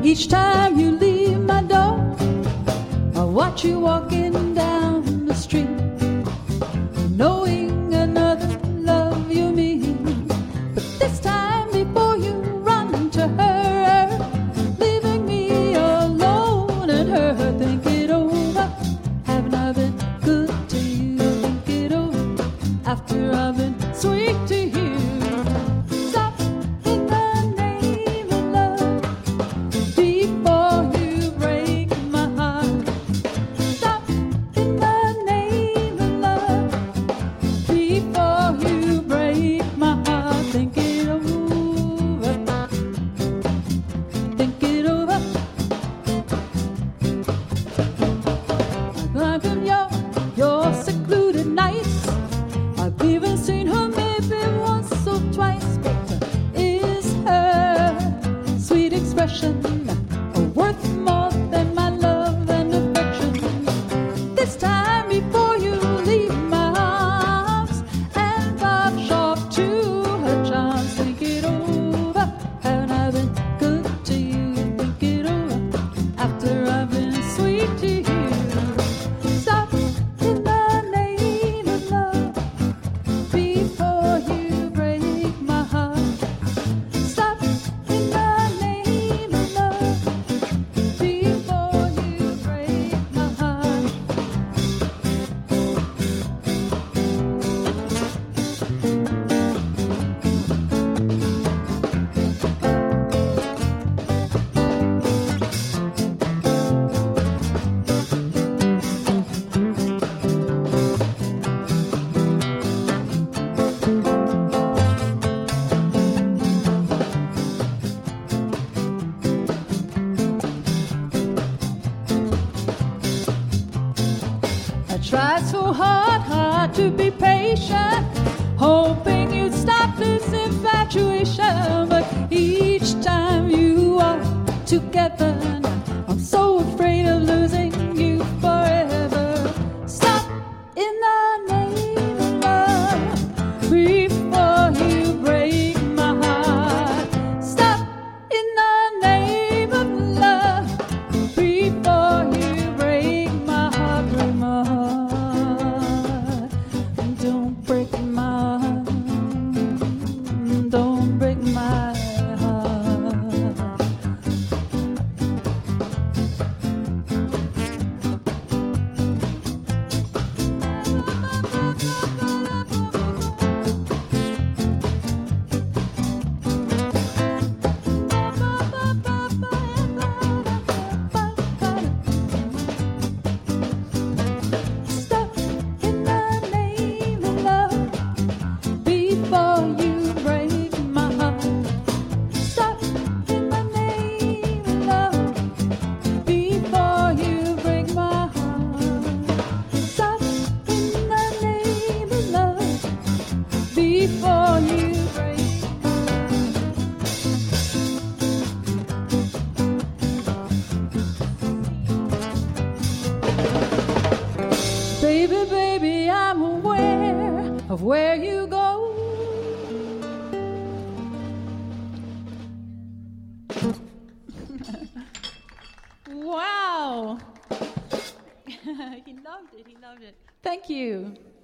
Each time you leave my door, I watch you walking down the street, knowing another love you mean. But this time before you run to her, leaving me alone and her, think it over. Haven't I been good to you? Think it over. After I've been sweet to you. Stop in the name of love before you break my heart. Stop in the name of love before you break my heart. Think it over. Think it over. Like in your secluded nights, I've even seen her maybe once or twice. But is her sweet expression worth more than my love and affection? This time before you leave my arms and bob sharp to her charms, think it over. Haven't I been good to you? Think it over. After I've been sweet to you. Stop in the name of love before you break my heart. Stop in the name of love before you break my heart. I tried so hard to be patient, hoping you'd stop this infatuation. But each time you are together, I'm so afraid of losing you forever. Stop in the name of love before you break my heart. Stop in the name of love before you break my heart. Break my heart. Don't break my heart. Don't break my heart. Stop in the name of love before you break my heart. Stop in the name of love before you break my heart. Stop in the name of love before you break. Baby, baby, I'm aware of where you go. Wow. He loved it. Thank you.